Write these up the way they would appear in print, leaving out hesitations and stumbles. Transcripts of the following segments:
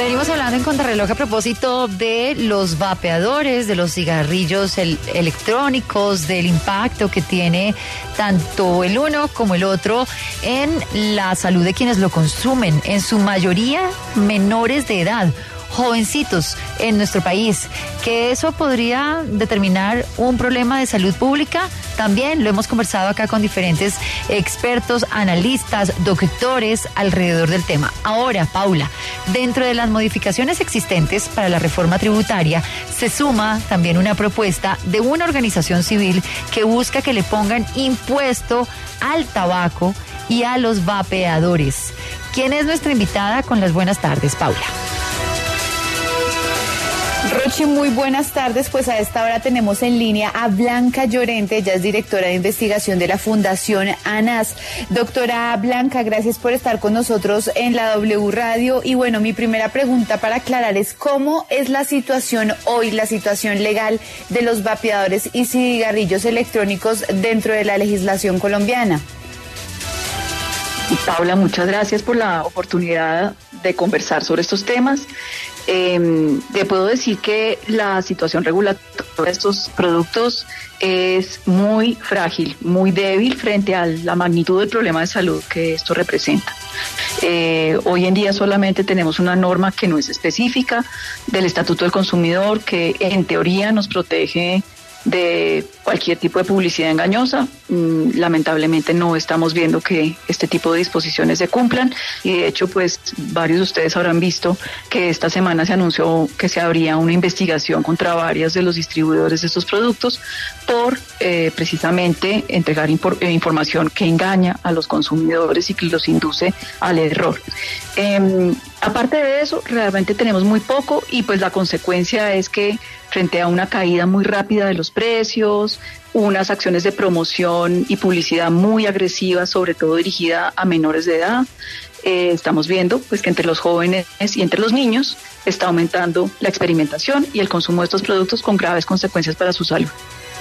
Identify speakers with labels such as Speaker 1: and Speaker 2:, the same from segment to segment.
Speaker 1: Venimos hablando en Contrarreloj a propósito de los vapeadores, de los cigarrillos electrónicos, del impacto que tiene tanto el uno como el otro en la salud de quienes lo consumen, en su mayoría menores de edad, jovencitos en nuestro país, que eso podría determinar un problema de salud pública. También lo hemos conversado acá con diferentes expertos, analistas, doctores alrededor del tema. Ahora, Paula, dentro de las modificaciones existentes para la reforma tributaria, se suma también una propuesta de una organización civil que busca que le pongan impuesto al tabaco y a los vapeadores. ¿Quién es nuestra invitada con las buenas tardes, Paula?
Speaker 2: Rochi, muy buenas tardes. Pues a esta hora tenemos en línea a Blanca Llorente, ella es directora de investigación de la Fundación ANAS. Doctora Blanca, gracias por estar con nosotros en la W Radio. Y bueno, mi primera pregunta para aclarar es ¿cómo es la situación hoy, la situación legal de los vapeadores y cigarrillos electrónicos dentro de la legislación colombiana?
Speaker 3: Paula, muchas gracias por la oportunidad de conversar sobre estos temas. Te puedo decir que la situación regulatoria de estos productos es muy frágil, muy débil frente a la magnitud del problema de salud que esto representa. Hoy en día solamente tenemos una norma que no es específica del Estatuto del Consumidor, que en teoría nos protege de cualquier tipo de publicidad engañosa. Lamentablemente no estamos viendo que este tipo de disposiciones se cumplan y de hecho pues varios de ustedes habrán visto que esta semana se anunció que se abría una investigación contra varios de los distribuidores de estos productos por precisamente entregar información que engaña a los consumidores y que los induce al error. Aparte de eso, realmente tenemos muy poco y pues la consecuencia es que frente a una caída muy rápida de los precios, unas acciones de promoción y publicidad muy agresivas, sobre todo dirigida a menores de edad, estamos viendo pues que entre los jóvenes y entre los niños está aumentando la experimentación y el consumo de estos productos con graves consecuencias para su salud.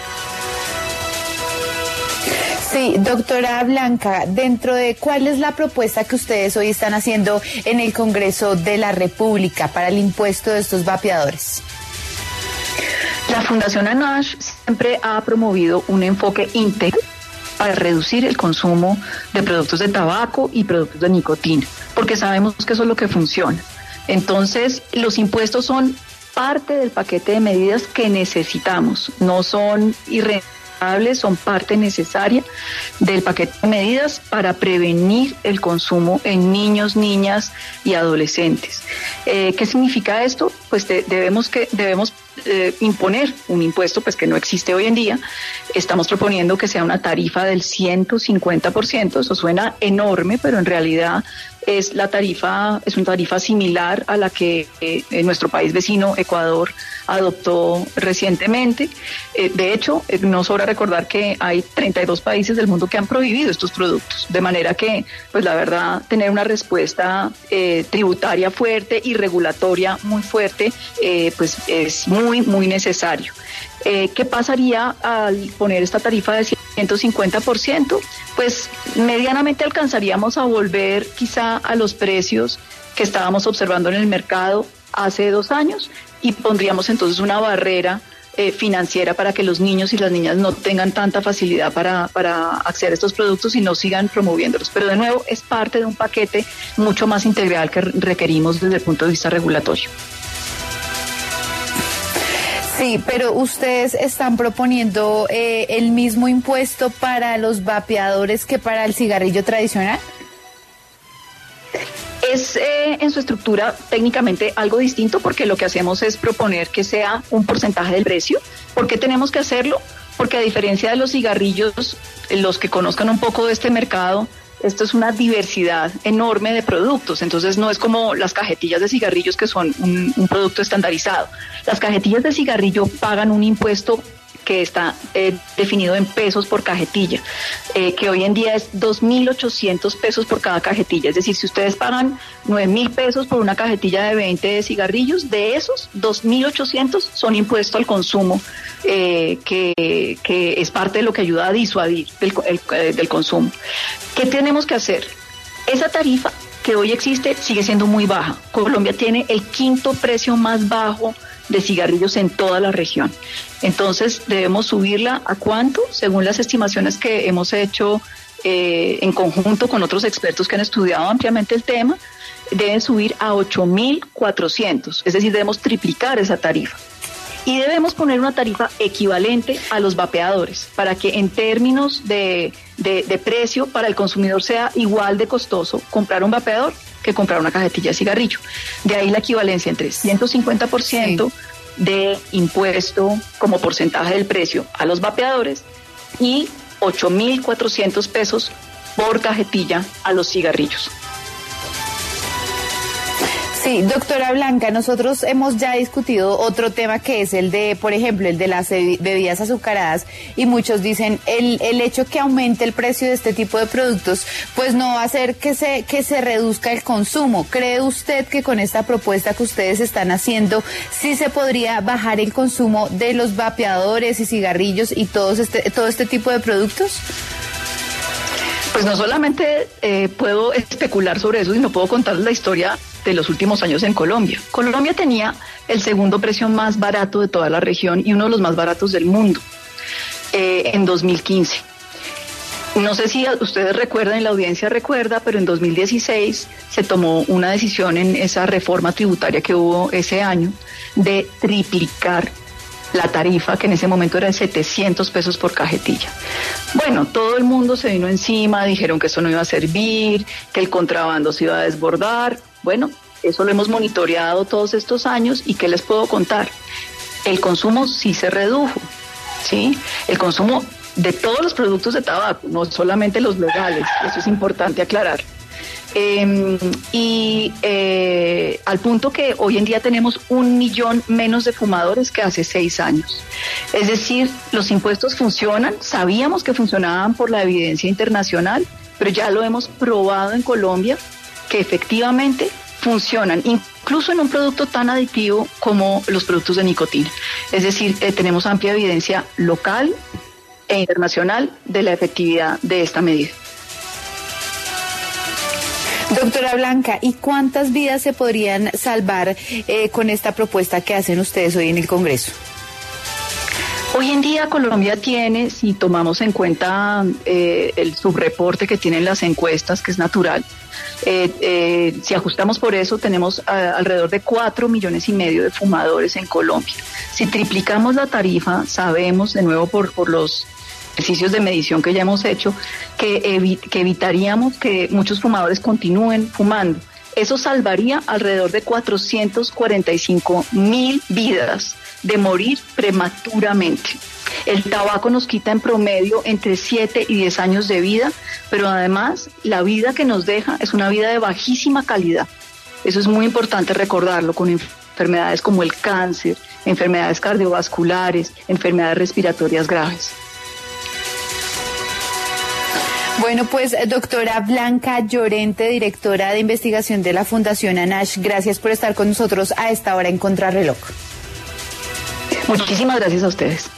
Speaker 2: Sí, doctora Blanca, dentro de ¿cuál es la propuesta que ustedes hoy están haciendo en el Congreso de la República para el impuesto de estos vapeadores?
Speaker 3: La Fundación ANAS siempre ha promovido un enfoque integral para reducir el consumo de productos de tabaco y productos de nicotina, porque sabemos que eso es lo que funciona. Entonces, los impuestos son parte del paquete de medidas que necesitamos, no son irrenunciables, son parte necesaria del paquete de medidas para prevenir el consumo en niños, niñas y adolescentes. ¿Qué significa esto? Pues debemos imponer un impuesto pues que no existe hoy en día. Estamos proponiendo que sea una tarifa del 150%, eso suena enorme, pero en realidad es una tarifa similar a la que nuestro país vecino, Ecuador, adoptó recientemente. De hecho, no sobra recordar que hay 32 países del mundo que han prohibido estos productos, de manera que, pues la verdad, tener una respuesta tributaria fuerte y regulatoria muy fuerte, pues es muy, muy necesario. ¿Qué pasaría al poner esta tarifa de 150%? Pues medianamente alcanzaríamos a volver quizá a los precios que estábamos observando en el mercado hace 2 años y pondríamos entonces una barrera financiera para que los niños y las niñas no tengan tanta facilidad para acceder a estos productos y no sigan promoviéndolos. Pero de nuevo es parte de un paquete mucho más integral que requerimos desde el punto de vista regulatorio.
Speaker 2: Sí, pero ustedes están proponiendo el mismo impuesto para los vapeadores que para el cigarrillo tradicional.
Speaker 3: Es en su estructura técnicamente algo distinto porque lo que hacemos es proponer que sea un porcentaje del precio. ¿Por qué tenemos que hacerlo? Porque a diferencia de los cigarrillos, los que conozcan un poco de este mercado, esto es una diversidad enorme de productos, entonces no es como las cajetillas de cigarrillos que son un producto estandarizado. Las cajetillas de cigarrillo pagan un impuesto que está definido en pesos por cajetilla, que hoy en día es 2.800 pesos por cada cajetilla. Es decir, si ustedes pagan 9.000 pesos por una cajetilla de 20 cigarrillos, de esos 2.800 son impuesto al consumo, que es parte de lo que ayuda a disuadir del consumo. ¿Qué tenemos que hacer? Esa tarifa que hoy existe sigue siendo muy baja. Colombia tiene el quinto precio más bajo de cigarrillos en toda la región. Entonces debemos subirla ¿a cuánto? Según las estimaciones que hemos hecho en conjunto con otros expertos que han estudiado ampliamente el tema, deben subir a 8.400, es decir, debemos triplicar esa tarifa. Y debemos poner una tarifa equivalente a los vapeadores para que en términos de precio para el consumidor sea igual de costoso comprar un vapeador que comprar una cajetilla de cigarrillo. De ahí la equivalencia entre 150% de impuesto como porcentaje del precio a los vapeadores y 8.400 pesos por cajetilla a los cigarrillos.
Speaker 2: Sí, doctora Blanca, nosotros hemos ya discutido otro tema que es el de, por ejemplo, el de las bebidas azucaradas, y muchos dicen el hecho que aumente el precio de este tipo de productos pues no va a hacer que se reduzca el consumo. ¿Cree usted que con esta propuesta que ustedes están haciendo sí se podría bajar el consumo de los vapeadores y cigarrillos y todo este tipo de productos?
Speaker 3: Pues no solamente puedo especular sobre eso, sino puedo contarles la historia de los últimos años en Colombia. Colombia tenía el segundo precio más barato de toda la región y uno de los más baratos del mundo en 2015. No sé si ustedes recuerdan, y la audiencia recuerda, pero en 2016 se tomó una decisión en esa reforma tributaria que hubo ese año de triplicar la tarifa, que en ese momento era de 700 pesos por cajetilla. Bueno, todo el mundo se vino encima, dijeron que eso no iba a servir, que el contrabando se iba a desbordar. Bueno, eso lo hemos monitoreado todos estos años, y ¿qué les puedo contar? El consumo sí se redujo, ¿sí? El consumo de todos los productos de tabaco, no solamente los legales, eso es importante aclarar. Al punto que hoy en día tenemos 1 millón menos de fumadores que hace 6 años. Es decir, los impuestos funcionan, sabíamos que funcionaban por la evidencia internacional, pero ya lo hemos probado en Colombia que efectivamente funcionan, incluso en un producto tan adictivo como los productos de nicotina. Es decir, tenemos amplia evidencia local e internacional de la efectividad de esta medida.
Speaker 2: Doctora Blanca, ¿y cuántas vidas se podrían salvar con esta propuesta que hacen ustedes hoy en el Congreso?
Speaker 3: Hoy en día Colombia tiene, si tomamos en cuenta el subreporte que tienen las encuestas, que es natural, si ajustamos por eso, tenemos alrededor de 4,5 millones de fumadores en Colombia. Si triplicamos la tarifa, sabemos, de nuevo por los ejercicios de medición que ya hemos hecho, que evitaríamos que muchos fumadores continúen fumando. Eso salvaría alrededor de 445,000 vidas de morir prematuramente. El tabaco nos quita en promedio entre 7 y 10 años de vida, pero además la vida que nos deja es una vida de bajísima calidad. Eso es muy importante recordarlo, con enfermedades como el cáncer, enfermedades cardiovasculares, enfermedades respiratorias graves.
Speaker 2: Bueno, pues doctora Blanca Llorente, directora de investigación de la Fundación ANASH, gracias por estar con nosotros a esta hora en Contrarreloj.
Speaker 3: Muchísimas gracias a ustedes.